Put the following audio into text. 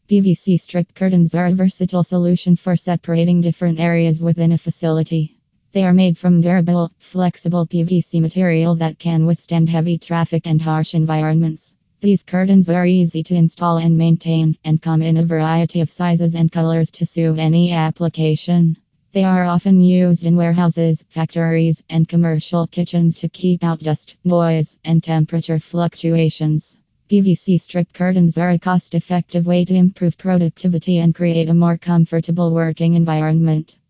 PVC strip curtains are a versatile solution for separating different areas within a facility. They are made from durable, flexible PVC material that can withstand heavy traffic and harsh environments. These curtains are easy to install and maintain, and come in a variety of sizes and colors to suit any application. They are often used in warehouses, factories, and commercial kitchens to keep out dust, noise, and temperature fluctuations. PVC strip curtains are a cost effective way to improve productivity and create a more comfortable working environment.